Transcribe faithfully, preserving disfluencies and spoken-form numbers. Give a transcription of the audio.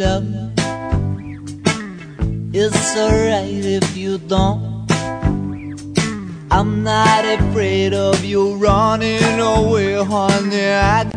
love. It's alright if you don't. I'm not afraid of you running away, honey. I